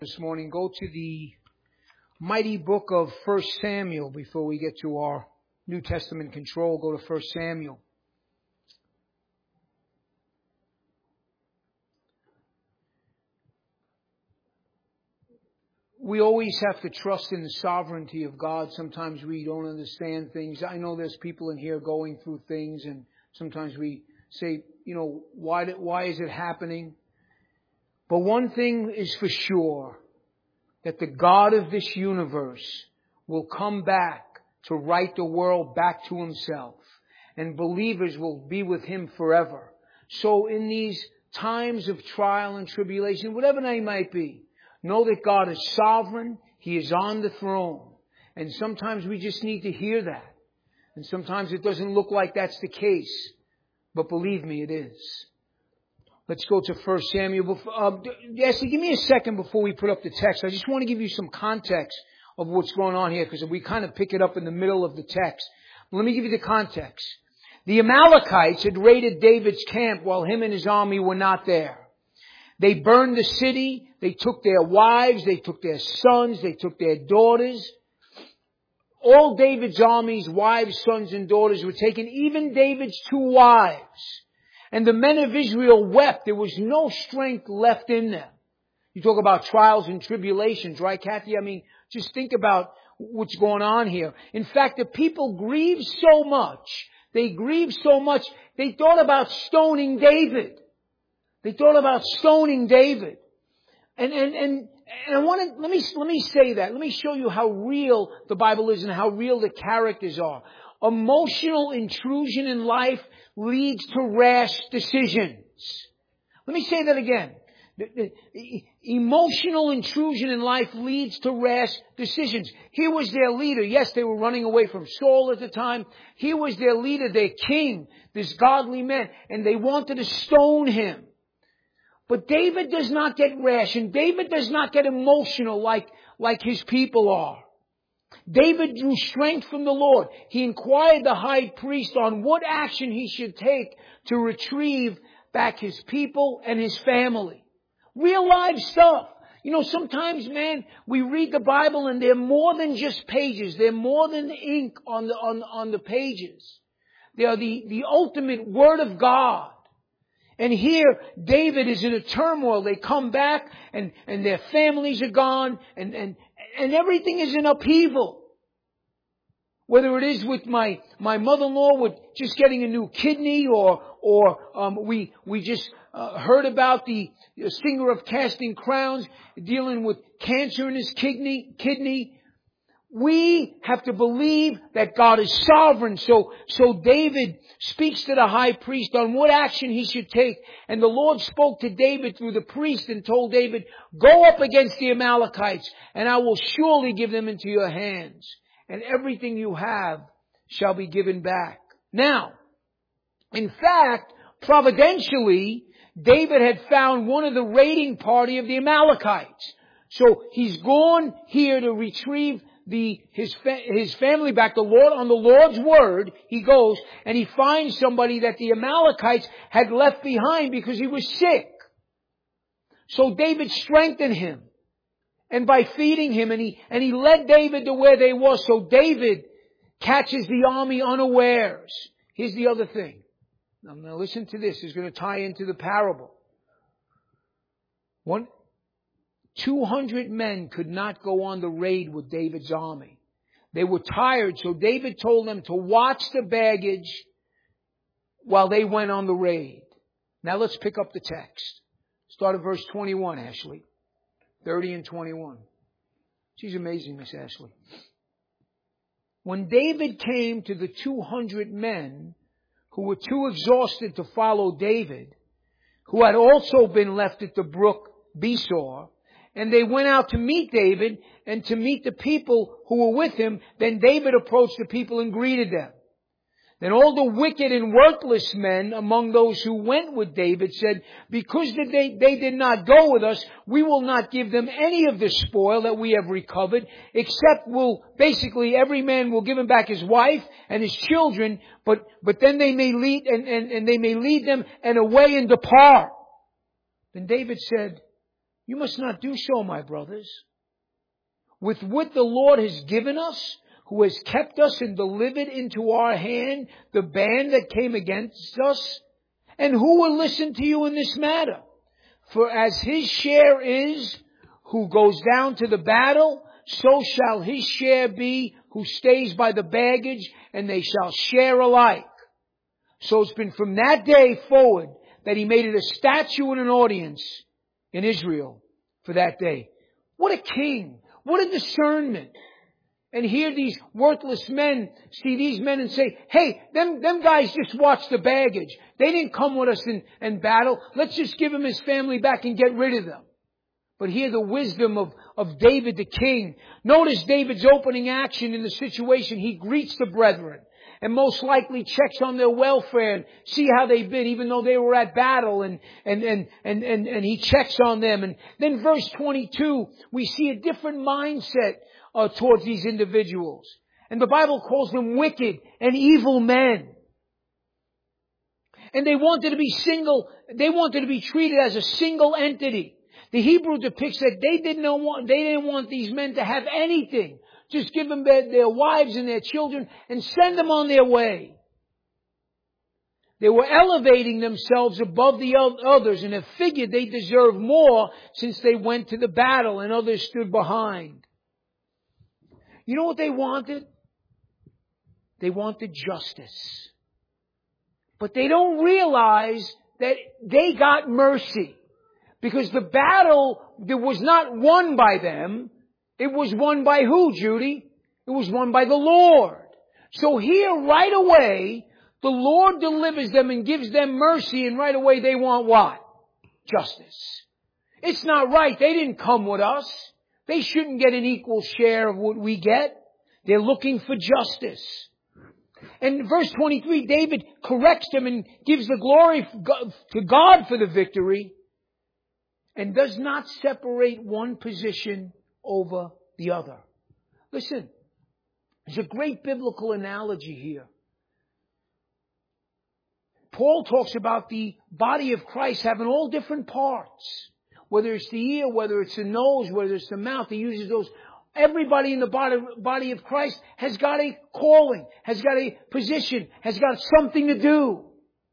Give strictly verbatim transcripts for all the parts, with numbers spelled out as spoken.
This morning, go to the mighty book of First Samuel before we get to our New Testament control. Go to First Samuel. We always have to trust in the sovereignty of God. Sometimes we don't understand things. I know there's people in here going through things, and sometimes we say, you know, why, why is it happening? But one thing is for sure, that the God of this universe will come back to right the world back to Himself. And believers will be with Him forever. So in these times of trial and tribulation, whatever they might be, know that God is sovereign. He is on the throne. And sometimes we just need to hear that. And sometimes it doesn't look like that's the case. But believe me, it is. Let's go to First Samuel. Uh, Ashley, give me a second before we put up the text. I just want to give you some context of what's going on here, because we kind of pick it up in the middle of the text. Let me give you the context. The Amalekites had raided David's camp while him and his army were not there. They burned the city. They took their wives. They took their sons. They took their daughters. All David's army's wives, sons, and daughters were taken, even David's two wives. And the men of Israel wept. There was no strength left in them. You talk about trials and tribulations, right, Kathy? I mean, just think about what's going on here. In fact, the people grieved so much. They grieved so much. They thought about stoning David. They thought about stoning David. And, and, and, and I want to, let me, let me say that. Let me show you how real the Bible is and how real the characters are. Emotional intrusion in life leads to rash decisions. Let me say that again. The, the, emotional intrusion in life leads to rash decisions. Here was their leader. Yes, they were running away from Saul at the time. Here was their leader, their king, this godly man, and they wanted to stone him. But David does not get rash, and David does not get emotional like, like his people are. David drew strength from the Lord. He inquired the high priest on what action he should take to retrieve back his people and his family. Real life stuff. You know, sometimes, man, we read the Bible and they're more than just pages. They're more than ink on the, on, on the pages. They are the, the ultimate Word of God. And here, David is in a turmoil. They come back and, and their families are gone and, and, and everything is in upheaval. Whether it is with my, my mother-in-law with just getting a new kidney, or, or, um, we, we just, uh, heard about the singer of Casting Crowns dealing with cancer in his kidney, kidney. We have to believe that God is sovereign. So, so David speaks to the high priest on what action he should take. And the Lord spoke to David through the priest and told David, go up against the Amalekites and I will surely give them into your hands. And everything you have shall be given back. Now, in fact, providentially, David had found one of the raiding party of the Amalekites. So he's gone here to retrieve the his his family back. The Lord, on the Lord's word, he goes and he finds somebody that the Amalekites had left behind because he was sick. So David strengthened him. And by feeding him, and he, and he led David to where they were. So David catches the army unawares. Here's the other thing. Now, now listen to this. It's going to tie into the parable. One, two hundred men could not go on the raid with David's army. They were tired, so David told them to watch the baggage while they went on the raid. Now let's pick up the text. Start at verse twenty-one, Ashley. thirty and twenty-one. She's amazing, Miss Ashley. When David came to the two hundred men who were too exhausted to follow David, who had also been left at the brook Besor, and they went out to meet David and to meet the people who were with him, then David approached the people and greeted them. Then all the wicked and worthless men among those who went with David said, because they, they did not go with us, we will not give them any of the spoil that we have recovered, except we'll, basically every man will give him back his wife and his children, but, but then they may lead, and, and, and they may lead them and away and depart. Then David said, You must not do so, my brothers. With what the Lord has given us, who has kept us and delivered into our hand the band that came against us, and who will listen to you in this matter? For as his share is, who goes down to the battle, so shall his share be, who stays by the baggage, and they shall share alike. So it's been from that day forward that he made it a statute and an audience in Israel for that day. What a king! What a discernment! And here these worthless men see these men and say, hey, them, them guys just watched the baggage. They didn't come with us in, in battle. Let's just give him his family back and get rid of them. But here the wisdom of, of David the king. Notice David's opening action in the situation. He greets the brethren and most likely checks on their welfare and see how they've been, even though they were at battle, and, and, and, and, and, and he checks on them. And then verse twenty-two, we see a different mindset uh, towards these individuals. And the Bible calls them wicked and evil men. And they wanted to be single, they wanted to be treated as a single entity. The Hebrew depicts that they didn't want, they didn't want these men to have anything. Just give them their, their wives and their children and send them on their way. They were elevating themselves above the others and have figured they deserved more since they went to the battle and others stood behind. You know what they wanted? They wanted justice. But they don't realize that they got mercy. Because the battle that was not won by them, it was won by who, Judy? It was won by the Lord. So here, right away, the Lord delivers them and gives them mercy, and right away they want what? Justice. It's not right. They didn't come with us. They shouldn't get an equal share of what we get. They're looking for justice. And verse twenty-three, David corrects them and gives the glory to God for the victory, and does not separate one position over the other. Listen, there's a great biblical analogy here. Paul talks about the body of Christ having all different parts. Whether it's the ear, whether it's the nose, whether it's the mouth, he uses those. Everybody in the body, body of Christ has got a calling, has got a position, has got something to do.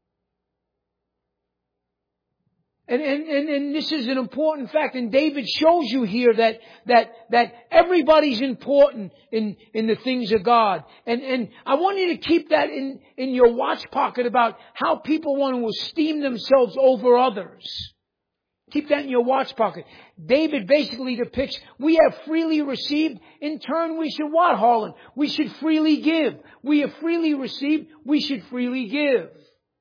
And, and, and, and this is an important fact. And David shows you here that, that, that everybody's important in, in the things of God. And, and I want you to keep that in, in your watch pocket about how people want to esteem themselves over others. Keep that in your watch pocket. David basically depicts, we have freely received. In turn, we should what, Harlan? We should freely give. We have freely received. We should freely give.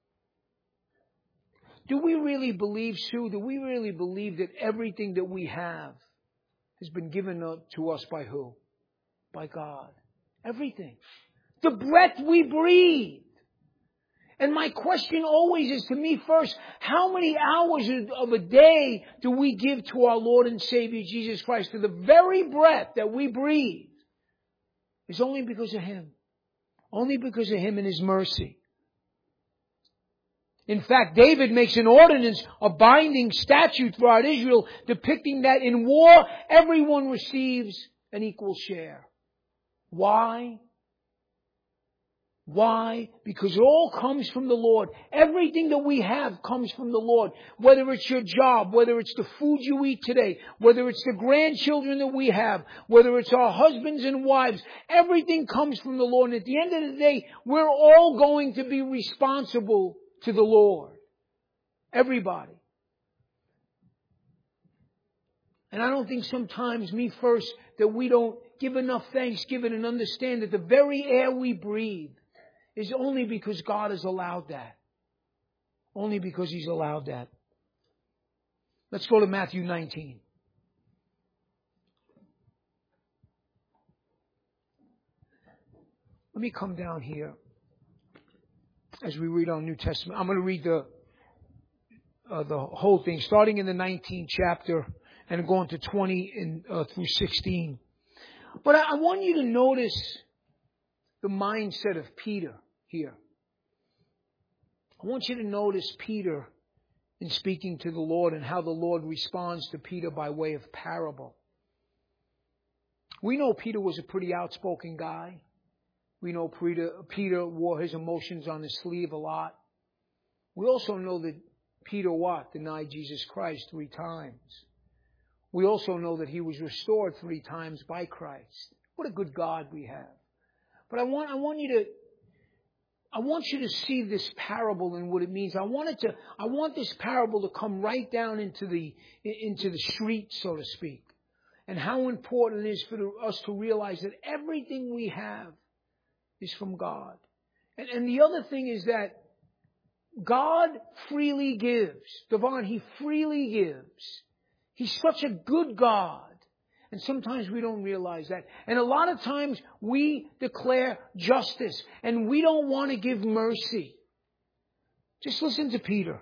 Do we really believe, Sue, do we really believe that everything that we have has been given to us by who? By God. Everything. The breath we breathe. And my question always is to me first, how many hours of a day do we give to our Lord and Savior Jesus Christ? To the very breath that we breathe is only because of Him. Only because of Him and His mercy. In fact, David makes an ordinance, a binding statute throughout Israel, depicting that in war, everyone receives an equal share. Why? Why? Because it all comes from the Lord. Everything that we have comes from the Lord. Whether it's your job, whether it's the food you eat today, whether it's the grandchildren that we have, whether it's our husbands and wives, everything comes from the Lord. And at the end of the day, we're all going to be responsible to the Lord. Everybody. And I don't think sometimes, me first, that we don't give enough thanksgiving and understand that the very air we breathe is only because God has allowed that. Only because He's allowed that. Let's go to Matthew nineteen. Let me come down here as we read our New Testament. I'm going to read the uh, the whole thing, starting in the nineteenth chapter and going to twenty and, uh, through sixteen. But I, I want you to notice the mindset of Peter here. I want you to notice Peter in speaking to the Lord and how the Lord responds to Peter by way of parable. We know Peter was a pretty outspoken guy. We know Peter, Peter wore his emotions on his sleeve a lot. We also know that Peter what? Denied Jesus Christ three times. We also know that he was restored three times by Christ. What a good God we have. But I want, I want you to, I want you to see this parable and what it means. I want it to, I want this parable to come right down into the, into the street, so to speak. And how important it is for us to realize that everything we have is from God. And, and the other thing is that God freely gives. Devon, He freely gives. He's such a good God. And sometimes we don't realize that. And a lot of times we declare justice and we don't want to give mercy. Just listen to Peter.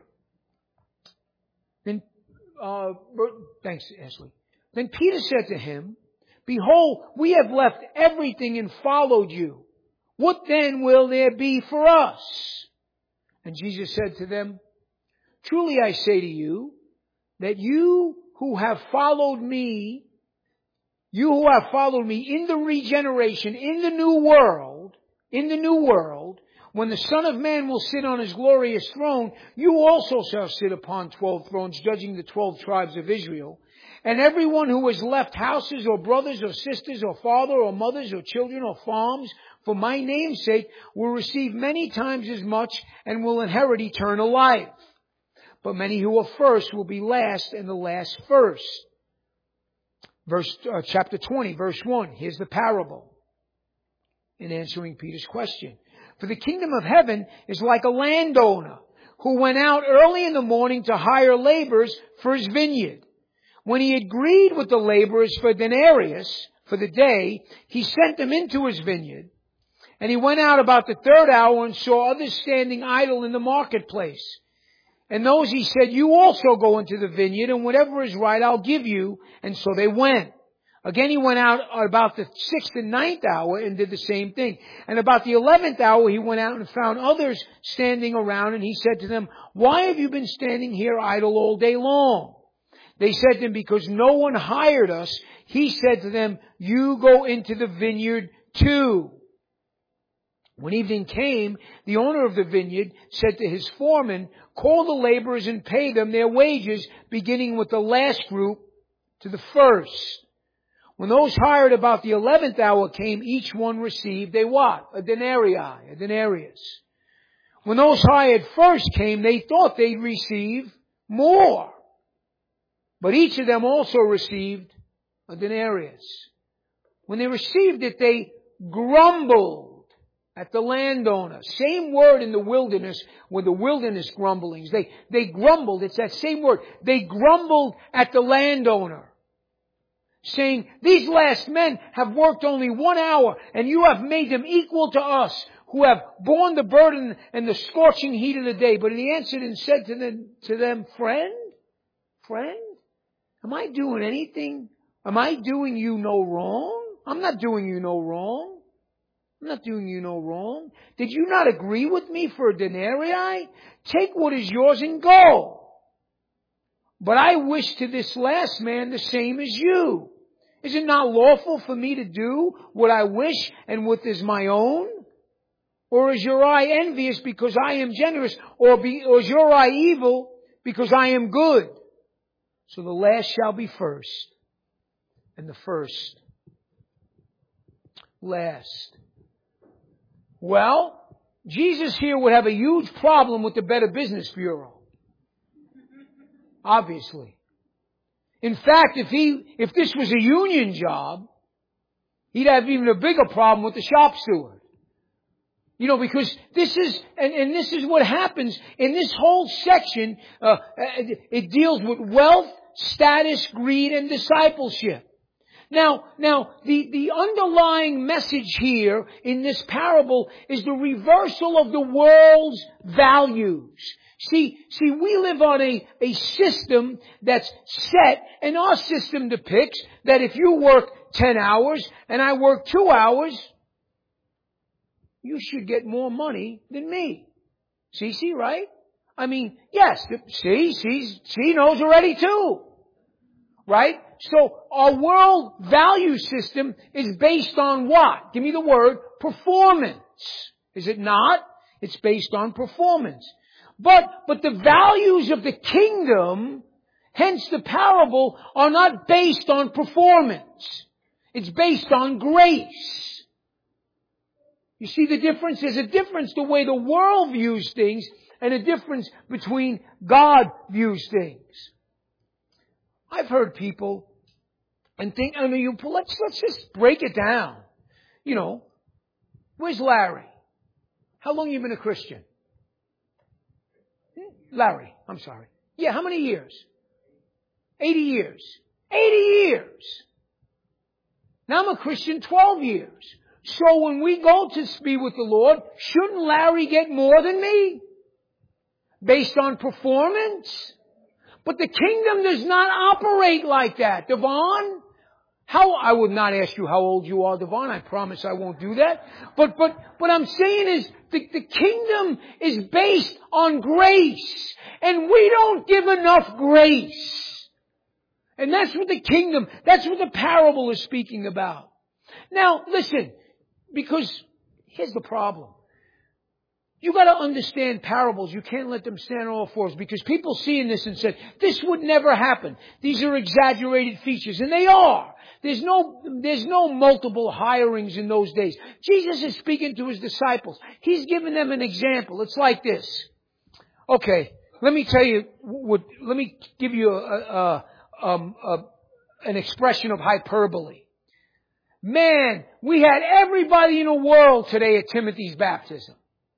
Then, uh, thanks, Ashley. Then Peter said to him, "Behold, we have left everything and followed you. What then will there be for us?" And Jesus said to them, "Truly I say to you, that you who have followed me, you who have followed me in the regeneration, in the new world, in the new world, when the Son of Man will sit on His glorious throne, you also shall sit upon twelve thrones, judging the twelve tribes of Israel. And everyone who has left houses or brothers or sisters or father or mothers or children or farms for my name's sake will receive many times as much and will inherit eternal life. But many who are first will be last and the last first." Verse, uh, chapter twenty, verse one. Here's the parable in answering Peter's question. "For the kingdom of heaven is like a landowner who went out early in the morning to hire laborers for his vineyard. When he agreed with the laborers for denarius for the day, he sent them into his vineyard. And he went out about the third hour and saw others standing idle in the marketplace. And those he said, 'You also go into the vineyard, and whatever is right I'll give you.' And so they went. Again he went out about the sixth and ninth hour and did the same thing. And about the eleventh hour he went out and found others standing around, and he said to them, 'Why have you been standing here idle all day long?' They said to him, 'Because no one hired us.' He said to them, 'You go into the vineyard too.' When evening came, the owner of the vineyard said to his foreman, 'Call the laborers and pay them their wages, beginning with the last group to the first.' When those hired about the eleventh hour came, each one received a what? A denarii, a denarius. When those hired first came, they thought they'd receive more. But each of them also received a denarius. When they received it, they grumbled at the landowner. Same word in the wilderness with the wilderness grumblings. They, they grumbled. It's that same word. They grumbled at the landowner, saying, 'These last men have worked only one hour, and you have made them equal to us, who have borne the burden and the scorching heat of the day.' But he answered and said to them, to them, 'Friend, friend, am I doing anything? Am I doing you no wrong? I'm not doing you no wrong. I'm not doing you no wrong. Did you not agree with me for a denarii? Take what is yours and go. But I wish to this last man the same as you. Is it not lawful for me to do what I wish and what is my own? Or is your eye envious because I am generous? Or, be, or is your eye evil because I am good? So the last shall be first, and the first last." Well, Jesus here would have a huge problem with the Better Business Bureau. Obviously. In fact, if he, if this was a union job, he'd have even a bigger problem with the shop steward. You know, because this is, and, and this is what happens in this whole section. Uh, it deals with wealth, status, greed, and discipleship. Now, now, the, the underlying message here in this parable is the reversal of the world's values. See, see, we live on a, a system that's set, and our system depicts that if you work ten hours and I work two hours, you should get more money than me. See, see, right? I mean, yes, see, she, she knows already too. Right? So our world value system is based on what? Give me the word, performance. Is it not? It's based on performance. But, but the values of the kingdom, hence the parable, are not based on performance. It's based on grace. You see the difference? There's a difference the way the world views things and a difference between God views things. I've heard people and think, I mean, you, let's, let's just break it down. You know, where's Larry? How long have you been a Christian? Larry, I'm sorry. Yeah, how many years? eighty years. eighty years. Now I'm a Christian twelve years. So when we go to be with the Lord, shouldn't Larry get more than me? Based on performance? But the kingdom does not operate like that. Devon, how, I would not ask you how old you are, Devon. I promise I won't do that. But, but, what I'm saying is the, the kingdom is based on grace. And we don't give enough grace. And that's what the kingdom, that's what the parable is speaking about. Now, listen, because here's the problem. You got to understand parables. You can't let them stand on all fours because people see in this and say, this would never happen. These are exaggerated features. And they are. There's no, there's no multiple hirings in those days. Jesus is speaking to his disciples. He's giving them an example. It's like this. Okay, let me tell you what, let me give you a, a, um, a, an expression of hyperbole. Man, we had everybody in the world today at Timothy's baptism.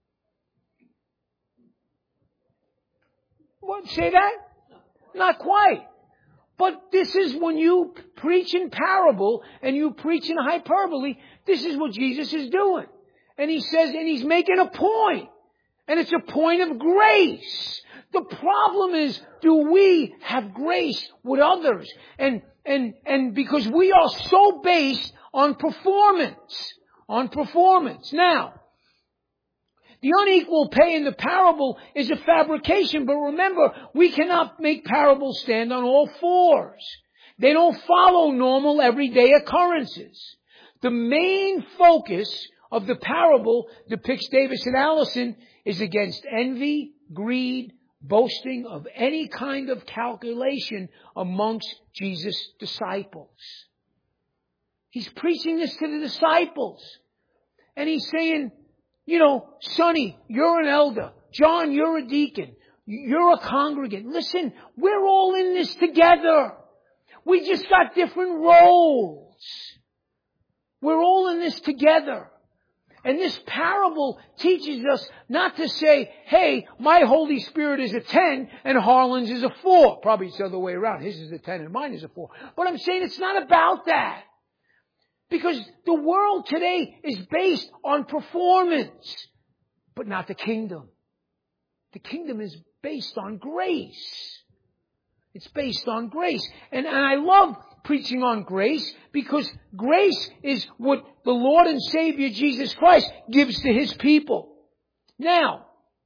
What, say that? Not quite. But this is when you preach in parable and you preach in hyperbole, this is what Jesus is doing. And he says, and he's making a point. And it's a point of grace. The problem is, do we have grace with others? And, and, and because we are so based on performance. On performance. Now, the unequal pay in the parable is a fabrication, but remember, we cannot make parables stand on all fours. They don't follow normal everyday occurrences. The main focus of the parable, depicts Davis and Allison, is against envy, greed, boasting of any kind of calculation amongst Jesus' disciples. He's preaching this to the disciples. And he's saying, you know, Sonny, you're an elder. John, you're a deacon. You're a congregant. Listen, we're all in this together. We just got different roles. We're all in this together. And this parable teaches us not to say, hey, my Holy Spirit is a ten and Harlan's is a four. Probably it's the other way around. His is a ten and mine is a four. But I'm saying it's not about that. Because the world today is based on performance, but not the kingdom. The kingdom is based on grace. It's based on grace. And, and I love preaching on grace because grace is what the Lord and Savior Jesus Christ gives to His people. Now,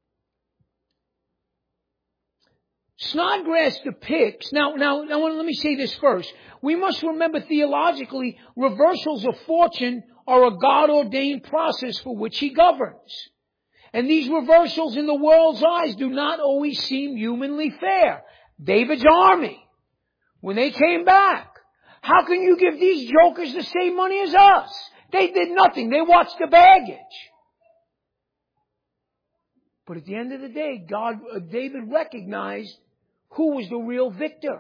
Snodgrass depicts, now, now, now let me say this first. We must remember theologically, reversals of fortune are a God-ordained process for which He governs. And these reversals in the world's eyes do not always seem humanly fair. David's army, when they came back, how can you give these jokers the same money as us? They did nothing. They watched the baggage. But at the end of the day, God, uh, David recognized who was the real victor.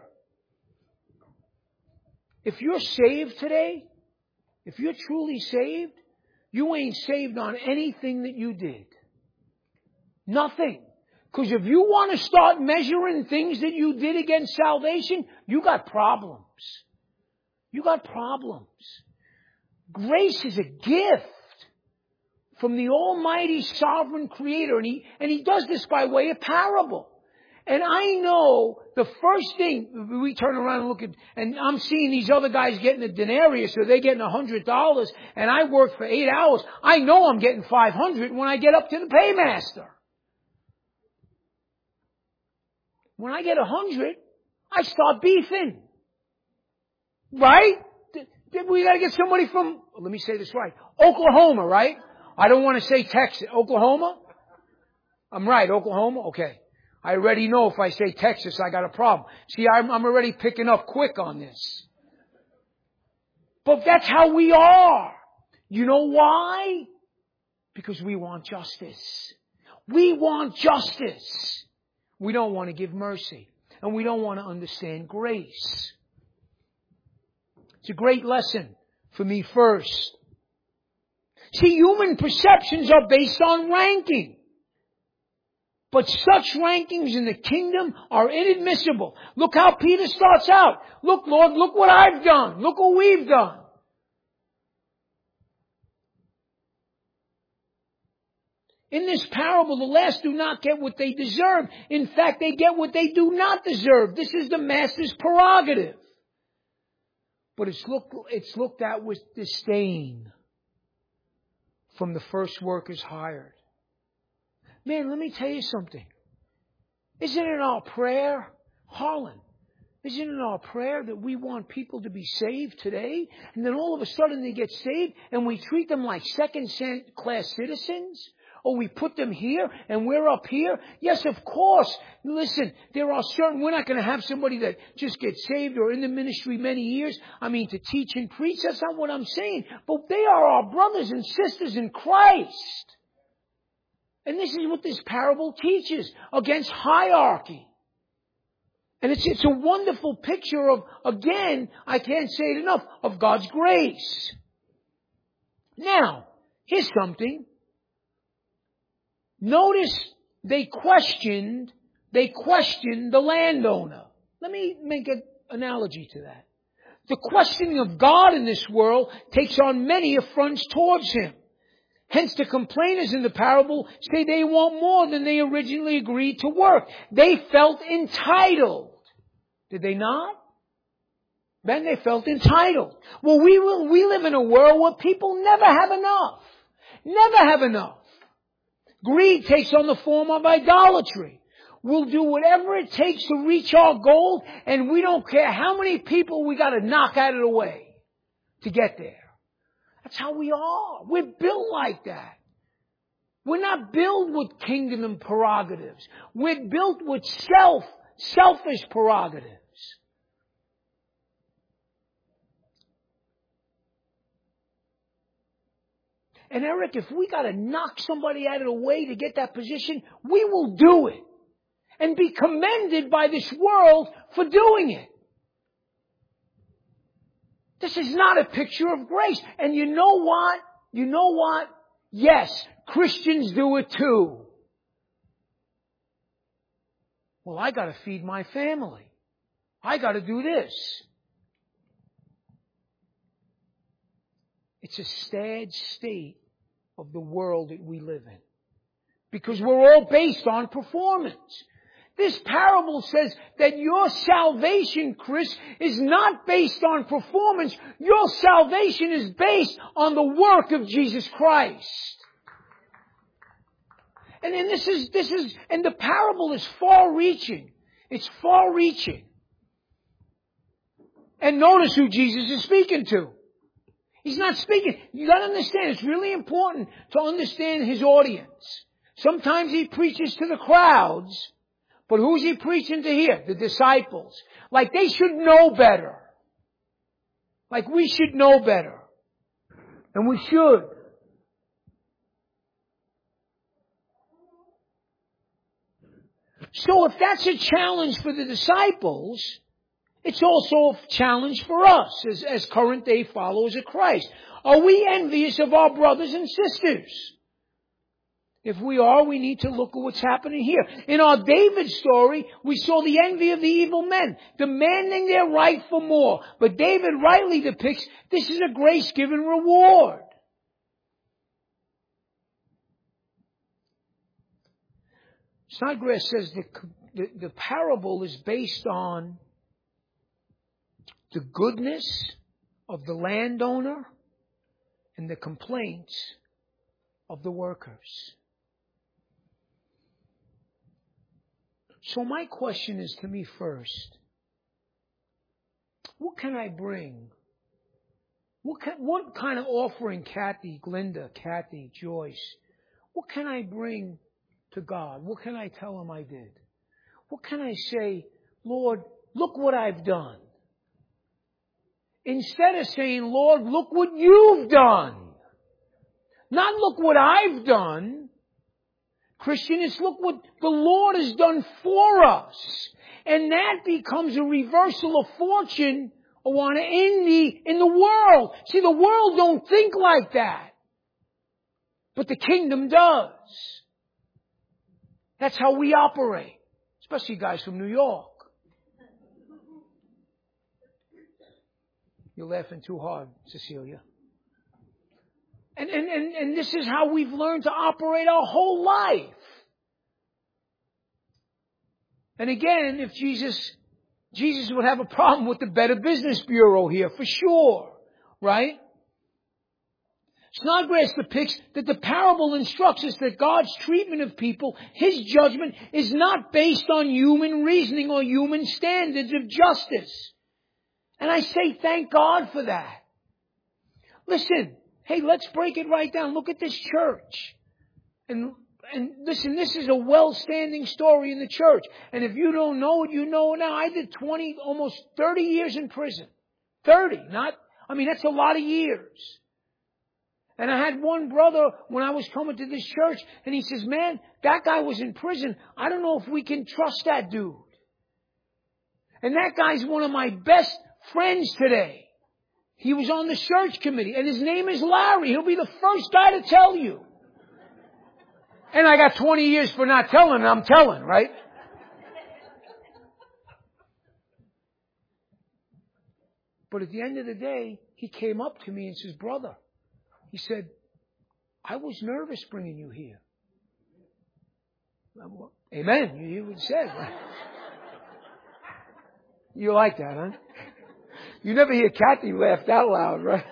If you're saved today, if you're truly saved, you ain't saved on anything that you did. Nothing. Because if you want to start measuring things that you did against salvation, you got problems. You got problems. Grace is a gift from the Almighty Sovereign Creator. And He, and He does this by way of parable. And I know the first thing, we turn around and look at, and I'm seeing these other guys getting a denarius, or they're getting a hundred dollars, and I work for eight hours. I know I'm getting five hundred when I get up to the paymaster. When I get a hundred, I start beefing. Right? We gotta get somebody from, let me say this right, Oklahoma, right? I don't want to say Texas. Oklahoma? I'm right, Oklahoma? Okay. I already know if I say Texas, I got a problem. See, I'm, I'm already picking up quick on this. But that's how we are. You know why? Because we want justice. We want justice. We don't want to give mercy. And we don't want to understand grace. It's a great lesson for me first. See, human perceptions are based on ranking. But such rankings in the kingdom are inadmissible. Look how Peter starts out. Look, Lord, look what I've done. Look what we've done. In this parable, the last do not get what they deserve. In fact, they get what they do not deserve. This is the master's prerogative. But it's looked, it's looked at with disdain from the first workers hired. Man, let me tell you something. Isn't it our prayer, Harlan? Isn't it our prayer that we want people to be saved today? And then all of a sudden they get saved and we treat them like second-class citizens? Or we put them here and we're up here? Yes, of course. Listen, there are certain, we're not going to have somebody that just gets saved or in the ministry many years. I mean, to teach and preach, that's not what I'm saying. But they are our brothers and sisters in Christ. And this is what this parable teaches against hierarchy. And it's, it's a wonderful picture of, again, I can't say it enough, of God's grace. Now, here's something. Notice they questioned, they questioned the landowner. Let me make an analogy to that. The questioning of God in this world takes on many affronts towards Him. Hence the complainers in the parable say they want more than they originally agreed to work. They felt entitled. Did they not? Then they felt entitled. Well, we will, we live in a world where people never have enough. Never have enough. Greed takes on the form of idolatry. We'll do whatever it takes to reach our goal, and we don't care how many people we got to knock out of the way to get there. That's how we are. We're built like that. We're not built with kingdom and prerogatives. We're built with self, selfish prerogatives. And Eric, if we got to knock somebody out of the way to get that position, we will do it. And be commended by this world for doing it. This is not a picture of grace. And you know what? You know what? Yes, Christians do it too. Well, I got to feed my family. I got to do this. It's a sad state of the world that we live in. Because we're all based on performance. This parable says that your salvation, Chris, is not based on performance. Your salvation is based on the work of Jesus Christ. And then this is, this is, and the parable is far-reaching. It's far-reaching. And notice who Jesus is speaking to. He's not speaking. You got to understand, it's really important to understand his audience. Sometimes he preaches to the crowds, but who's he preaching to here? The disciples. Like they should know better. Like we should know better. And we should. So if that's a challenge for the disciples, it's also a challenge for us as, as current day followers of Christ. Are we envious of our brothers and sisters? If we are, we need to look at what's happening here. In our David story, we saw the envy of the evil men, demanding their right for more. But David rightly depicts this is a grace-given reward. Snodgrass says the, the, the parable is based on the goodness of the landowner and the complaints of the workers. So my question is to me first. What can I bring? What can, what kind of offering, Kathy, Glinda, Kathy, Joyce, what can I bring to God? What can I tell Him I did? What can I say, Lord, look what I've done? Instead of saying, Lord, look what you've done. Not look what I've done. Christian, it's look what the Lord has done for us. And that becomes a reversal of fortune in the, in the world. See, the world don't think like that. But the kingdom does. That's how we operate. Especially guys from New York. You're laughing too hard, Cecilia. And, and, and, and this is how we've learned to operate our whole life. And again, if Jesus, Jesus would have a problem with the Better Business Bureau here, for sure. Right? Snodgrass depicts that the parable instructs us that God's treatment of people, His judgment, is not based on human reasoning or human standards of justice. And I say thank God for that. Listen, hey, let's break it right down. Look at this church. And, and listen, this is a well-standing story in the church. And if you don't know it, you know it now. I did twenty, almost thirty years in prison. thirty, not, I mean, that's a lot of years. And I had one brother when I was coming to this church, and he says, man, that guy was in prison. I don't know if we can trust that dude. And that guy's one of my best friends today. He was on the search committee, and his name is Larry. He'll be the first guy to tell you. And I got twenty years for not telling, and I'm telling, right? But at the end of the day, he came up to me and says, brother, he said, I was nervous bringing you here. Amen. You would say, right? You like that, huh? You never hear Kathy laugh that loud, right?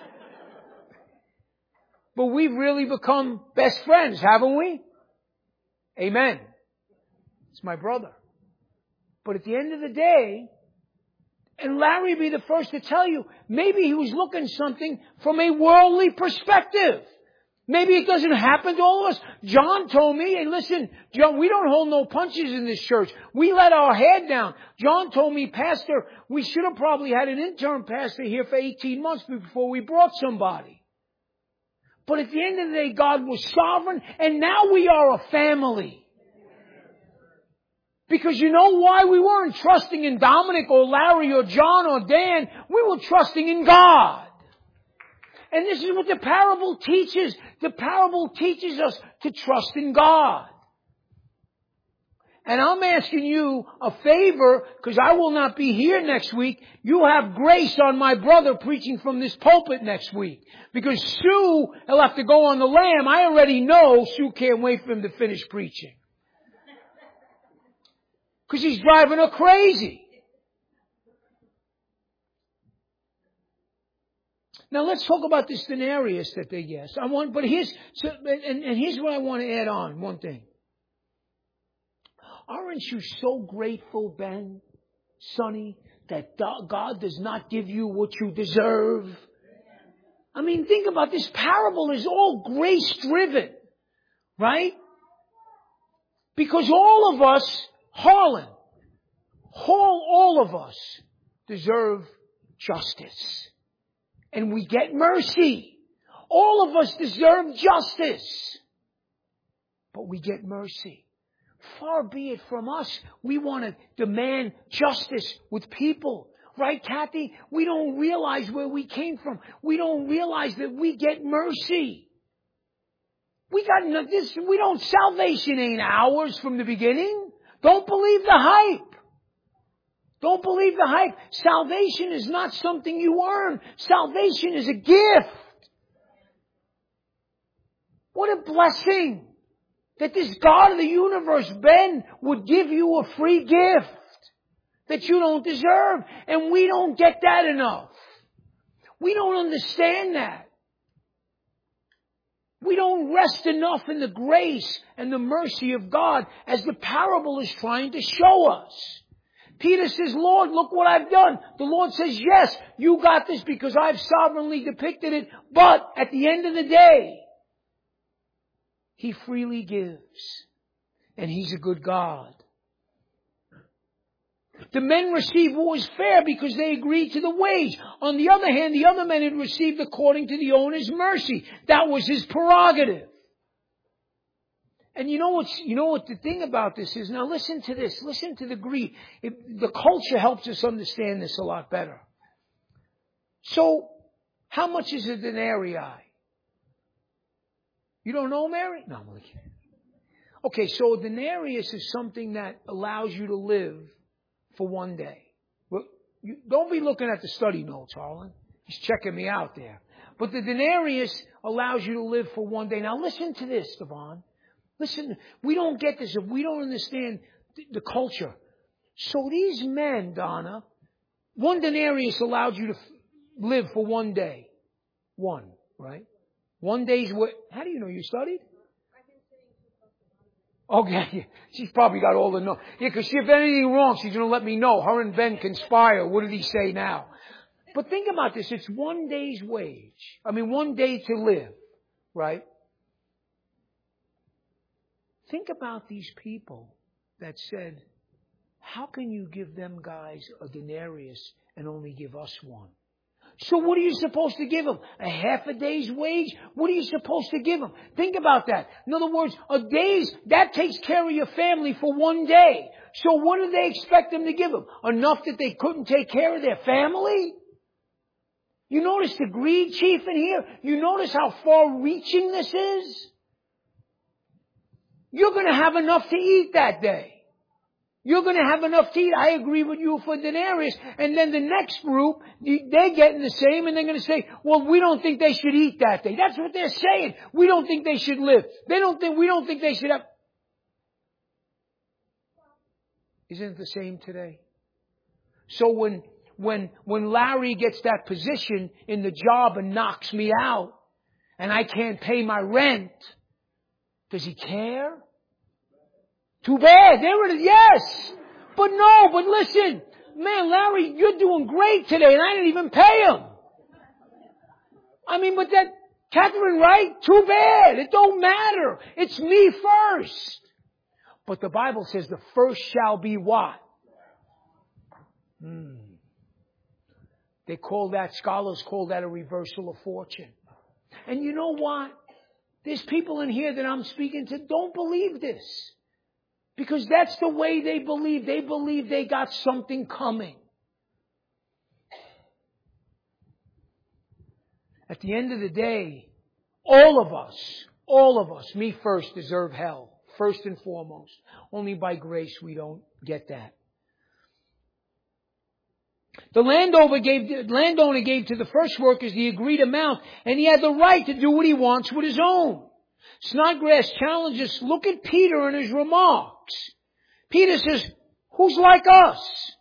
But we've really become best friends, haven't we? Amen. It's my brother. But at the end of the day, and Larry be the first to tell you, maybe he was looking something from a worldly perspective. Maybe it doesn't happen to all of us. John told me, hey, listen, John, we don't hold no punches in this church. We let our head down. John told me, Pastor, we should have probably had an intern pastor here for eighteen months before we brought somebody. But at the end of the day, God was sovereign, and now we are a family. Because you know why? We weren't trusting in Dominic or Larry or John or Dan. We were trusting in God. And this is what the parable teaches. The parable teaches us to trust in God. And I'm asking you a favor, because I will not be here next week. You have grace on my brother preaching from this pulpit next week. Because Sue will have to go on the lam. I already know Sue can't wait for him to finish preaching. Because he's driving her crazy. Now let's talk about this denarius that they guessed. I want, but here's, so, and, and here's what I want to add on. One thing. Aren't you so grateful, Ben, Sonny, that God does not give you what you deserve? I mean, think about this. Parable is all grace-driven, right? Because all of us, Harlan, all, all of us deserve justice. And we get mercy. All of us deserve justice. But we get mercy. Far be it from us. We want to demand justice with people. Right, Kathy? We don't realize where we came from. We don't realize that we get mercy. We got this. We don't, salvation ain't ours from the beginning. Don't believe the hype. Don't believe the hype. Salvation is not something you earn. Salvation is a gift. What a blessing that this God of the universe, Ben, would give you a free gift that you don't deserve. And we don't get that enough. We don't understand that. We don't rest enough in the grace and the mercy of God as the parable is trying to show us. Peter says, Lord, look what I've done. The Lord says, yes, you got this because I've sovereignly depicted it. But at the end of the day, He freely gives. And He's a good God. The men received what was fair because they agreed to the wage. On the other hand, the other men had received according to the owner's mercy. That was his prerogative. And you know what's, you know what the thing about this is? Now listen to this. Listen to the Greek. It, the culture helps us understand this a lot better. So, how much is a denarii? You don't know, Mary? No, I'm only kidding. Okay, so a denarius is something that allows you to live for one day. Well, you, don't be looking at the study notes, Harlan. He's checking me out there. But the denarius allows you to live for one day. Now listen to this, Devon. Listen, we don't get this if we don't understand the, the culture. So these men, Donna, one denarius allowed you to f- live for one day. One, right? One day's work. How do you know you studied? Okay, she's probably got all the notes. Yeah, because if anything wrong, she's going to let me know. Her and Ben conspire. What did he say now? But think about this. It's one day's wage. I mean, one day to live, right? Think about these people that said, how can you give them guys a denarius and only give us one? So what are you supposed to give them? A half a day's wage? What are you supposed to give them? Think about that. In other words, a day's, that takes care of your family for one day. So what do they expect them to give them? Enough that they couldn't take care of their family? You notice the greed, Chief, in here? You notice how far-reaching this is? You're going to have enough to eat that day. You're going to have enough to eat. I agree with you for denarius. And then the next group, they're getting the same and they're going to say, well, we don't think they should eat that day. That's what they're saying. We don't think they should live. They don't think, we don't think they should have. Isn't it the same today? So when, when, when Larry gets that position in the job and knocks me out and I can't pay my rent, does he care? Too bad. There it is. Yes. But no, but listen. Man, Larry, you're doing great today and I didn't even pay him. I mean, but that, Catherine, right? Too bad. It don't matter. It's me first. But the Bible says the first shall be what? Hmm. They call that, scholars call that a reversal of fortune. And you know what? There's people in here that I'm speaking to don't believe this. Because that's the way they believe. They believe they got something coming. At the end of the day, all of us, all of us, me first, deserve hell. First and foremost. Only by grace we don't get that. The landowner gave, the landowner gave to the first workers the agreed amount, and he had the right to do what he wants with his own. Snodgrass challenges, look at Peter and his remarks. Peter says, who's like us?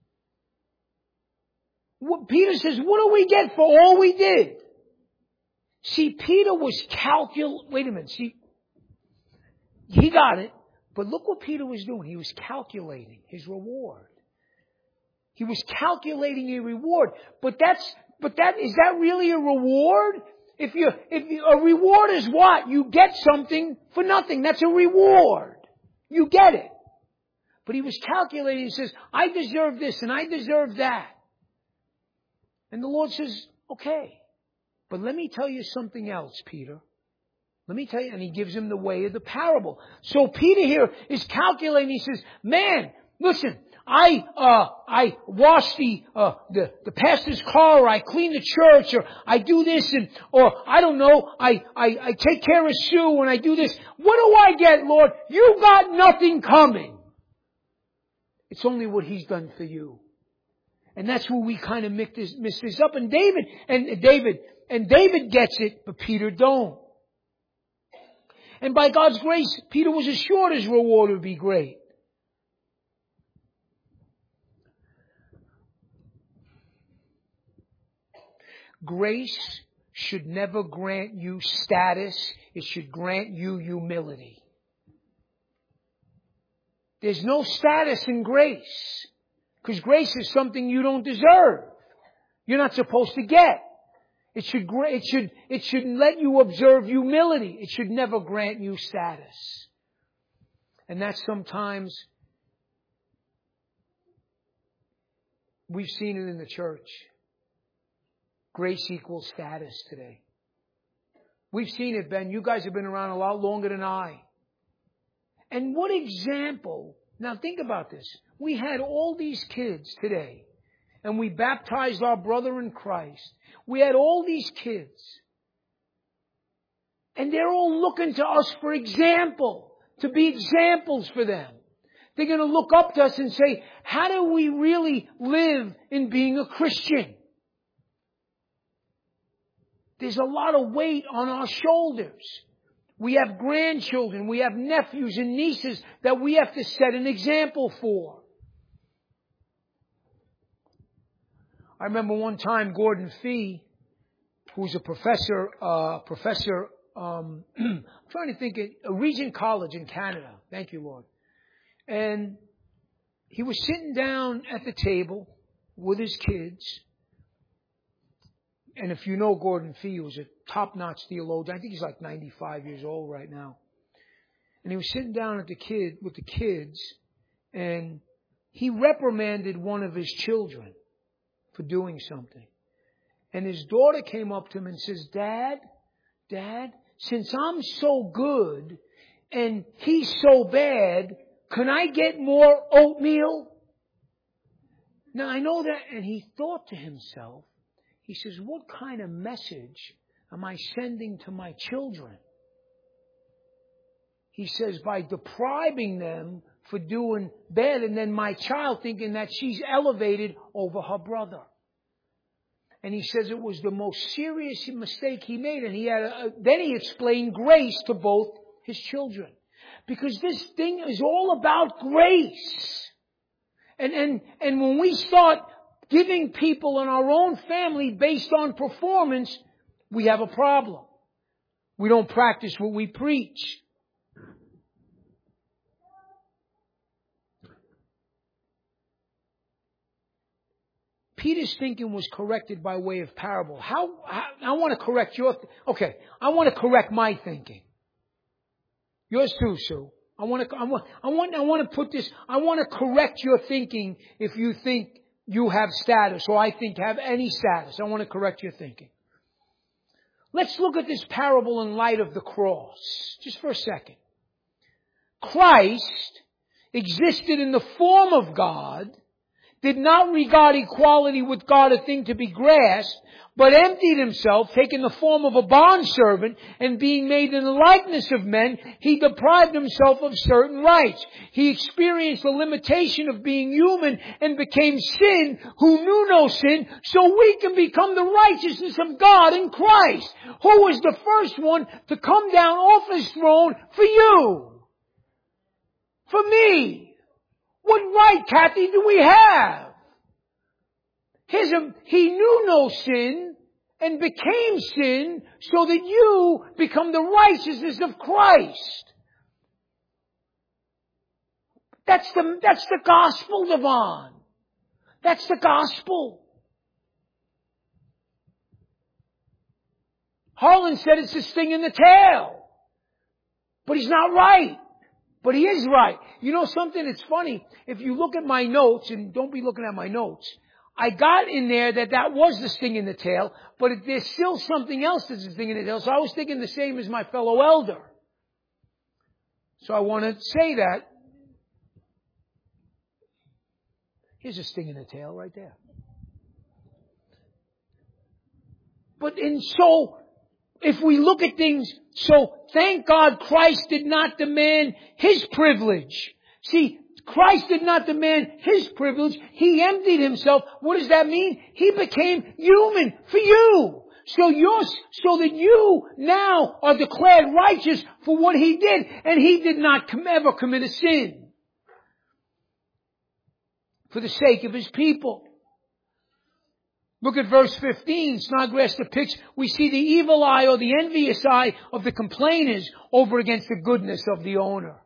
Peter says, what do we get for all we did? See, Peter was calcul... Wait a minute, see, he got it, but look what Peter was doing. He was calculating his reward. He was calculating a reward. But that's, but that, is that really a reward? If you, if you, a reward is what? You get something for nothing. That's a reward. You get it. But he was calculating. He says, I deserve this and I deserve that. And the Lord says, okay. But let me tell you something else, Peter. Let me tell you. And he gives him the way of the parable. So Peter here is calculating. He says, man, listen. I, uh, I wash the, uh, the, the pastor's car, or I clean the church, or I do this, and, or I don't know, I, I, I take care of Sue, and I do this. What do I get, Lord? You got nothing coming. It's only what He's done for you. And that's where we kind of mix this, mix this up. And David, and David, and David gets it, but Peter don't. And by God's grace, Peter was assured his reward would be great. Grace should never grant you status. It should grant you humility. There's no status in grace. Because grace is something you don't deserve. You're not supposed to get. It should, it should, it should let you observe humility. It should never grant you status. And that's sometimes, we've seen it in the church. Grace equals status today. We've seen it, Ben. You guys have been around a lot longer than I. And what example? Now think about this. We had all these kids today, and we baptized our brother in Christ. We had all these kids. And they're all looking to us for example, to be examples for them. They're going to look up to us and say, how do we really live in being a Christian? There's a lot of weight on our shoulders. We have grandchildren, we have nephews and nieces that we have to set an example for. I remember one time Gordon Fee, who's a professor, uh, professor, um, I'm trying to think, at a Regent College in Canada. Thank you, Lord. And he was sitting down at the table with his kids. And if you know Gordon Fee, he was a top-notch theologian. I think he's like ninety-five years old right now. And he was sitting down at the kid with the kids, and he reprimanded one of his children for doing something. And his daughter came up to him and says, Dad, Dad, since I'm so good and he's so bad, can I get more oatmeal? Now I know that, and he thought to himself, he says, what kind of message am I sending to my children? He says, by depriving them for doing bad, and then my child thinking that she's elevated over her brother. And he says it was the most serious mistake he made. And he had a, then he explained grace to both his children. Because this thing is all about grace. And, and, and when we start giving people in our own family based on performance, we have a problem. We don't practice what we preach. Peter's thinking was corrected by way of parable. How, how I want to correct your, okay, I want to correct my thinking. Yours too, Sue. I want to, I want, I want, I want to put this, I want to correct your thinking if you think you have status, or I think have any status. I want to correct your thinking. Let's look at this parable in light of the cross, just for a second. Christ existed in the form of God, did not regard equality with God a thing to be grasped, but emptied himself, taking the form of a bondservant, and being made in the likeness of men, he deprived himself of certain rights. He experienced the limitation of being human and became sin, who knew no sin, so we can become the righteousness of God in Christ, who was the first one to come down off his throne for you, for me. What right, Kathy, do we have? His, he knew no sin and became sin so that you become the righteousness of Christ. That's the, that's the gospel, Devon. That's the gospel. Harlan said it's a sting in the tail. But he's not right. But he is right. You know something? It's funny. If you look at my notes, and don't be looking at my notes, I got in there that that was the sting in the tail, but there's still something else that's the sting in the tail. So I was thinking the same as my fellow elder. So I want to say that. Here's a sting in the tail right there. But and so, if we look at things, so thank God Christ did not demand his privilege. See, Christ did not demand his privilege. He emptied himself. What does that mean? He became human for you. So you're, so that you now are declared righteous for what he did. And he did not com- ever commit a sin. For the sake of his people. Look at verse fifteen. Snodgrass depicts, we see the evil eye or the envious eye of the complainers over against the goodness of the owner.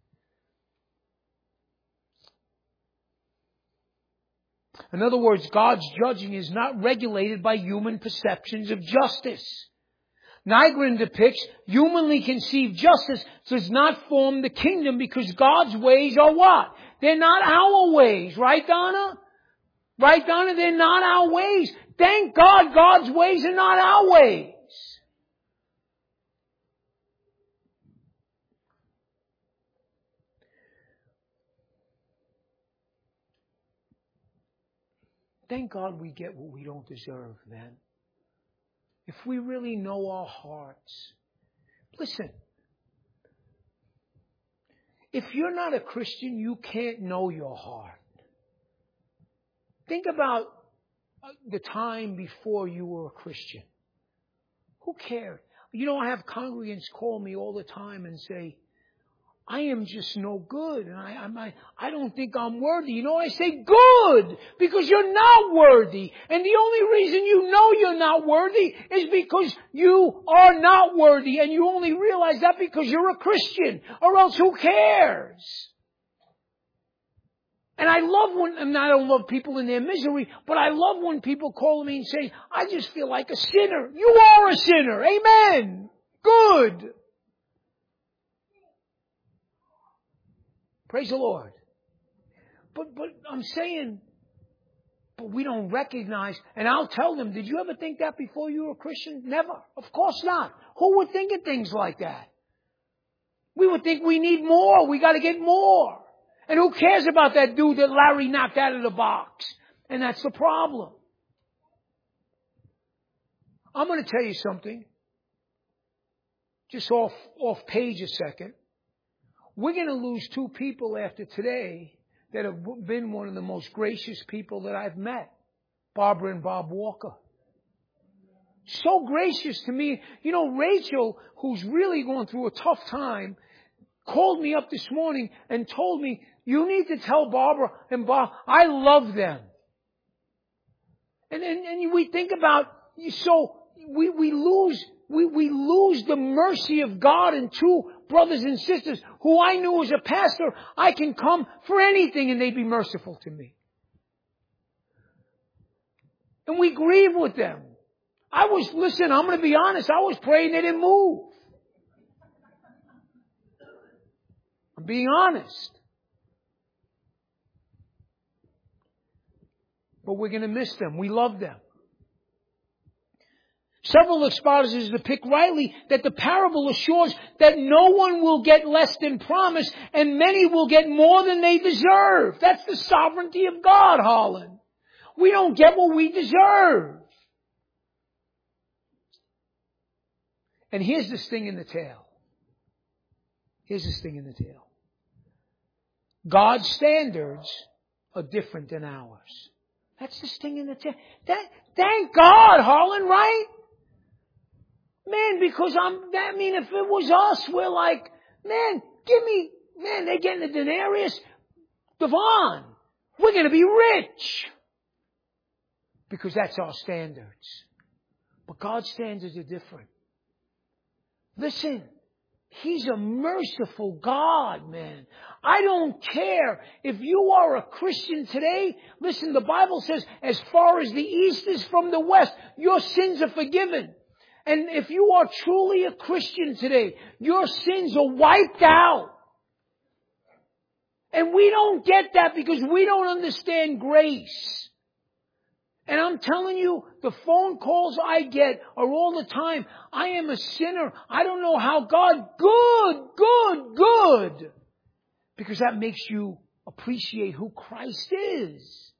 In other words, God's judging is not regulated by human perceptions of justice. Nygren depicts humanly conceived justice does not form the kingdom because God's ways are what? They're not our ways. Right, Donna? Right, Donna? They're not our ways. Thank God God's ways are not our ways. Thank God we get what we don't deserve, man. If we really know our hearts. Listen. If you're not a Christian, you can't know your heart. Think about the time before you were a Christian. Who cared? You know, I have congregants call me all the time and say, I am just no good, and I, I, I don't think I'm worthy. You know, I say, good, because you're not worthy. And the only reason you know you're not worthy is because you are not worthy, and you only realize that because you're a Christian, or else who cares? And I love when, and I don't love people in their misery, but I love when people call me and say, I just feel like a sinner. You are a sinner. Amen. Good. Praise the Lord. But, but I'm saying, but we don't recognize, and I'll tell them, did you ever think that before you were a Christian? Never. Of course not. Who would think of things like that? We would think we need more. We got to get more. And who cares about that dude that Larry knocked out of the box? And that's the problem. I'm going to tell you something. Just off, off page a second. We're going to lose two people after today that have been one of the most gracious people that I've met. Barbara and Bob Walker. So gracious to me. You know, Rachel, who's really going through a tough time, called me up this morning and told me, you need to tell Barbara and Bob, I love them. And, and, and we think about, so we, we lose, we, we lose the mercy of God in two brothers and sisters who I knew as a pastor, I can come for anything and they'd be merciful to me. And we grieve with them. I was, listen, I'm going to be honest, I was praying they didn't move. I'm being honest. But we're going to miss them. We love them. Several expositors depict rightly that the parable assures that no one will get less than promised and many will get more than they deserve. That's the sovereignty of God, Holland. We don't get what we deserve. And here's the sting in the tail. Here's the sting in the tail. God's standards are different than ours. That's the sting in the tail. That, thank God, Harlan, right? Man, because I'm, I mean, if it was us, we're like, man, give me, man, they're getting a denarius. Devon, we're going to be rich. Because that's our standards. But God's standards are different. Listen, He's a merciful God, man. I don't care if you are a Christian today. Listen, the Bible says, as far as the east is from the west, your sins are forgiven. And if you are truly a Christian today, your sins are wiped out. And we don't get that because we don't understand grace. And I'm telling you, the phone calls I get are all the time. I am a sinner. I don't know how God, good, good, good. Because that makes you appreciate who Christ is.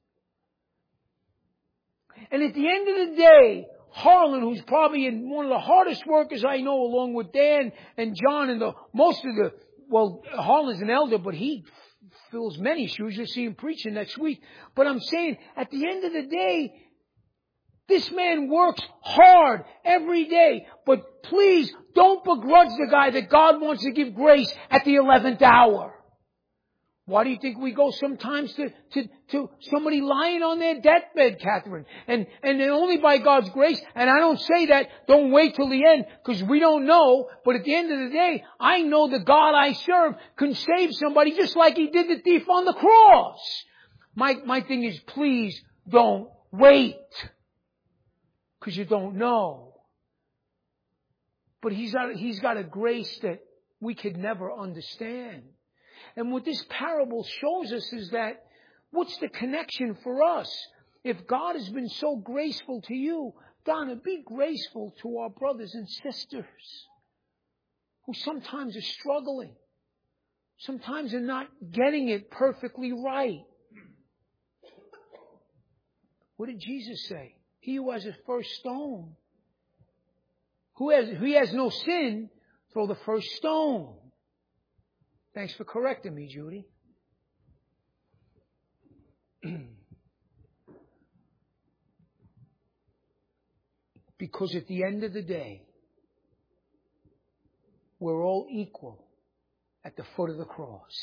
And at the end of the day, Harlan, who's probably in one of the hardest workers I know, along with Dan and John and the most of the, well, Harlan's an elder, but he fills many shoes. You'll see him preaching next week. But I'm saying, at the end of the day, this man works hard every day. But please, don't begrudge the guy that God wants to give grace at the eleventh hour. Why do you think we go sometimes to, to, to somebody lying on their deathbed, Catherine? And, and only by God's grace, and I don't say that, don't wait till the end, because we don't know, but at the end of the day, I know the God I serve can save somebody just like He did the thief on the cross. My, my thing is, please don't wait, because you don't know. But He's got, He's got a grace that we could never understand. And what this parable shows us is that, what's the connection for us? If God has been so graceful to you, Donna, be graceful to our brothers and sisters who sometimes are struggling. Sometimes are not getting it perfectly right. What did Jesus say? He who has the first stone, who has, who has no sin, throw the first stone. Thanks for correcting me, Judy. Because at the end of the day, we're all equal at the foot of the cross.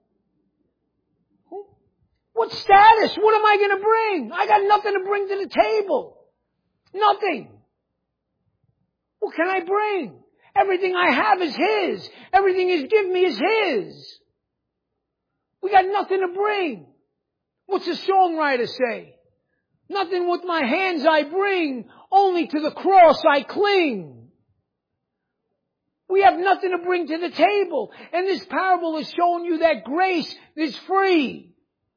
What status? What am I going to bring? I got nothing to bring to the table. Nothing. What can I bring? Everything I have is His. Everything He's given me is His. We got nothing to bring. What's the songwriter say? Nothing with my hands I bring, only to the cross I cling. We have nothing to bring to the table. And this parable is showing you that grace is free.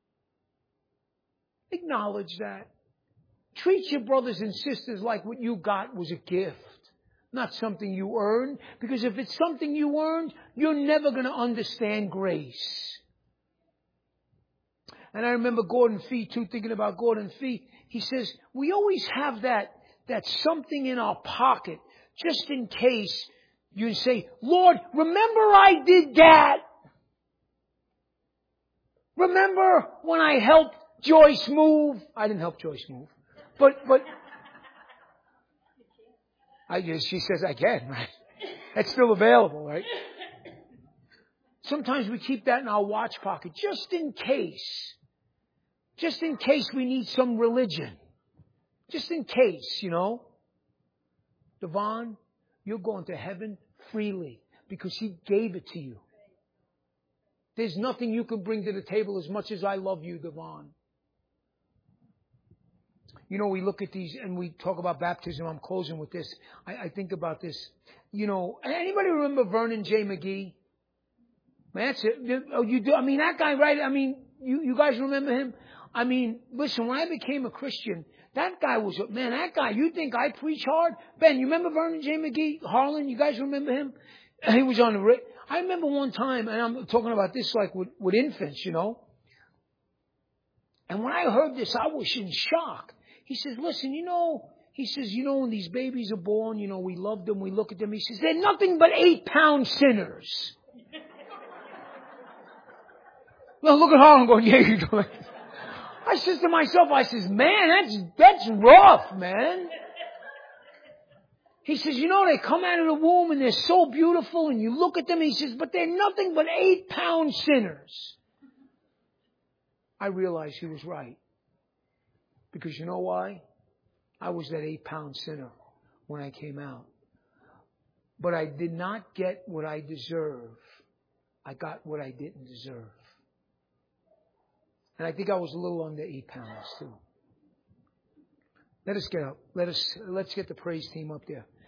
Acknowledge that. Treat your brothers and sisters like what you got was a gift. Not something you earned. Because if it's something you earned, you're never going to understand grace. And I remember Gordon Fee, too, thinking about Gordon Fee. He says, we always have that, that something in our pocket, just in case you say, Lord, remember I did that. Remember when I helped Joyce move? I didn't help Joyce move. But, but, I just, she says I can, right? It's still available, right? Sometimes we keep that in our watch pocket, just in case. Just in case we need some religion. Just in case, you know. Devon, you're going to heaven freely because He gave it to you. There's nothing you can bring to the table as much as I love you, Devon. You know, we look at these and we talk about baptism. I'm closing with this. I, I think about this. You know, anybody remember Vernon J. McGee? Man, that's it. Oh, you do? I mean, that guy, right? I mean, you, you guys remember him? I mean, listen, when I became a Christian, that guy was, man, that guy, you think I preach hard? Ben, you remember Vernon J. McGee? Harlan, you guys remember him? He was on the, I remember one time, and I'm talking about this like with, with infants, you know. And when I heard this, I was in shock. He says, listen, you know, he says, you know, when these babies are born, you know, we love them, we look at them. He says, they're nothing but eight-pound sinners. Well, look at Harlan going, yeah, you're doing it. I says to myself, I says, man, that's, that's rough, man. He says, you know, they come out of the womb and they're so beautiful and you look at them, he says, but they're nothing but eight-pound sinners. I realized he was right. Because you know why? I was that eight-pound sinner when I came out. But I did not get what I deserve. I got what I didn't deserve. And I think I was a little under eight pounds too. Let us get up. Let us, let's get the praise team up there.